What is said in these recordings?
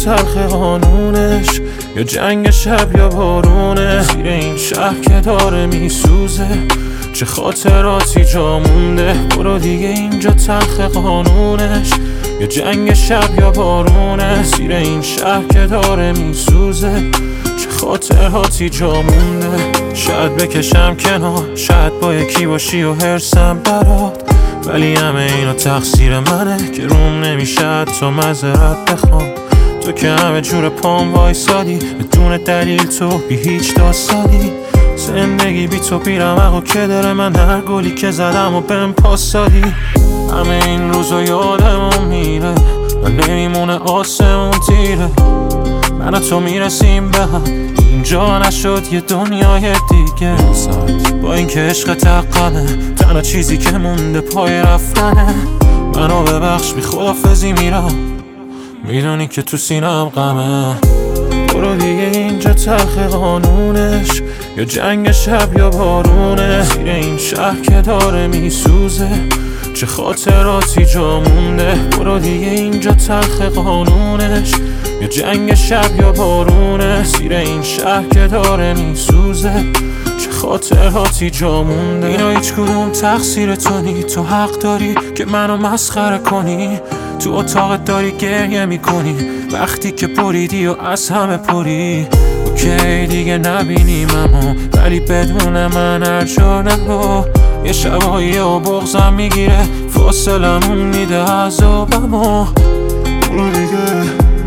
تلخ قانونش، یا جنگ شب یا بارونه. زیر این شهر که داره میسوزه، چه خاطراتی جا مونده. برو دیگه اینجا تلخ قانونش، یا جنگ شب یا بارونه. زیر این شهر که داره میسوزه، چه خاطراتی جا مونده. شاید بکشم کنار، شاید با یکی باشی و حرسم برات، ولی همه اینا تقصیر منه که روم نمیشه تو معذرت بخوام. تو که همه جور پام وایسادی، بدون دلیل تو بی هیچ داستانی. زندگی بی تو بیرمق و که داره، من هر گلی که زدم و بهم پاس دادی. همه این روزا یادمون میره و نمیمونه آسمون تیره. من و تو میرسیم به هم، اینجا نشد یه دنیای دیگه. با این که عشق تقمه، تنها چیزی که مونده پای رفتنه. منو ببخش بی خدافزی میرم، میدونی که تو سینم غمه. برو دیگه اینجا تلخ قانونش، یا جنگ شب یا بارونه. زیر این شهر که داره میسوزه، چه خاطراتی جا مونده. برو دیگه اینجا تلخ قانونش، یا جنگ شب یا بارونه. زیر این شهر که داره میسوزه، چه خاطراتی جا مونده. اینا هیچ کدوم تقصیر تو نی، تو حق داری که منو مسخره کنی. تو اتاقت داری گریه میکنی وقتی که پریدی و از همه پری. اوکی دیگه نبینیم امو، ولی بدون من هر جا نرو. یه شبایی و بغضم میگیره، فاصلمون میده عذابمو. برو دیگه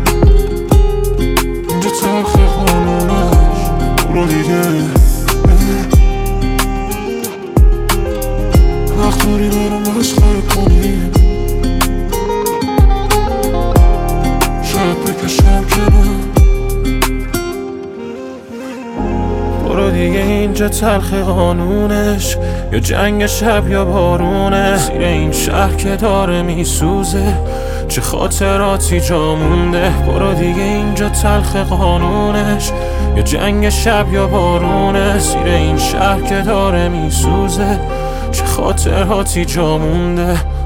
اینجا تلخ قانونش، برو دیگه وقت داری برم مسخره کنی. شاید بکشم کنم. برو دیگه اینجا تلخ قانونش، یا جنگ شب یا بارونه. زیر این شهر که داره میسوزه، چه خاطراتی جا مونده. برو دیگه اینجا تلخ قانونش، یا جنگ شب یا بارونه. زیر این شهر که داره میسوزه، چه خاطراتی جا مونده.